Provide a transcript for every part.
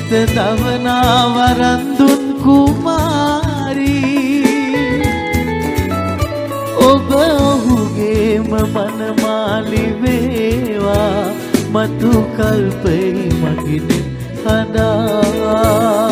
හිත දවනා වරන්දුන් කුමාරී ඔබ ඔහුගේම මනමාලි වේවා මතු කල්පයි මගින් හදා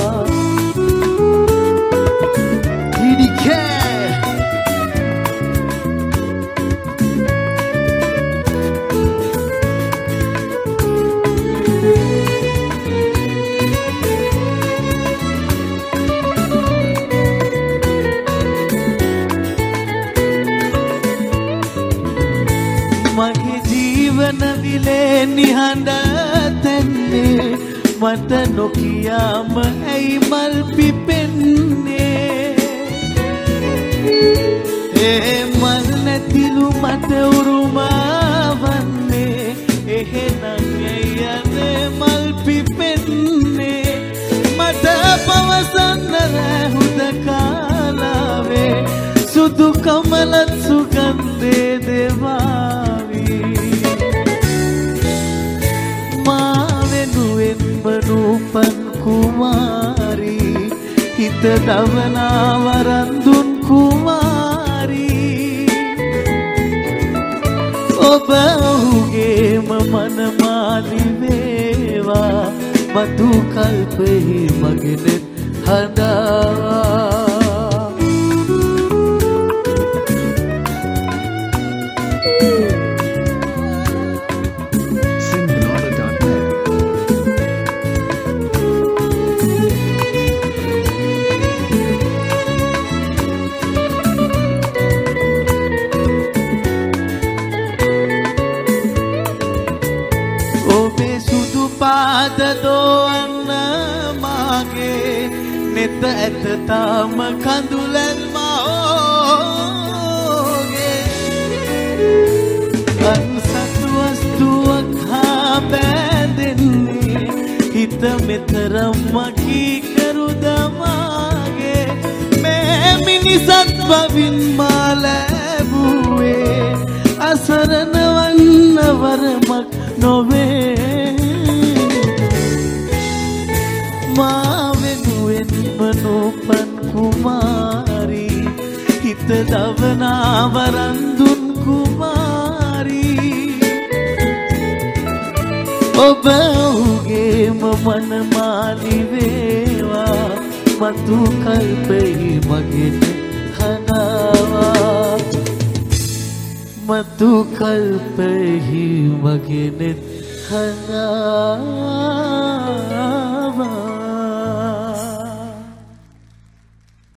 විලේ නිහඬ තැන්නේ මට නොකියාම ඇයි මල් පිපෙන්නේ ඒ මල් නැතිලු මට උරුමවන්නේ එහෙනම් ඇයි යන්නේ මල් පිපෙන්නේ මට පවසන්න රැහුද කාලාවේ සුදු කමලත් සුගන්ධේ දෙවාවි නූපන් කුමාරී හිත දවනා වරන්දුන් කුමාරී ඔබ ඔහුගේම මනමාලි වේවා මතු කල්පෙහි මගෙනෙත් හදා පාද දෝවන්න මාගේ නෙත ඇත තාම කඳුලන් මෝගේ අන්සතු වස්තුවක් හා බැඳෙන්නේ හිත මෙතරම් මකී කරුද මාගේ මේ මිනිසත් බවින් මා ලැබුවේ අසරණ වන්න වරමක් නොවේ මාවෙනුවෙන්ම නූපන් කුමාරී හිත දවනා වරන්දුන් කුමාරී ඔබ ඔහුගේම මනමාලි වේවා මතු කල්පෙහි මගෙන් හදාවා මතු කල්පෙහි මගෙන් හදා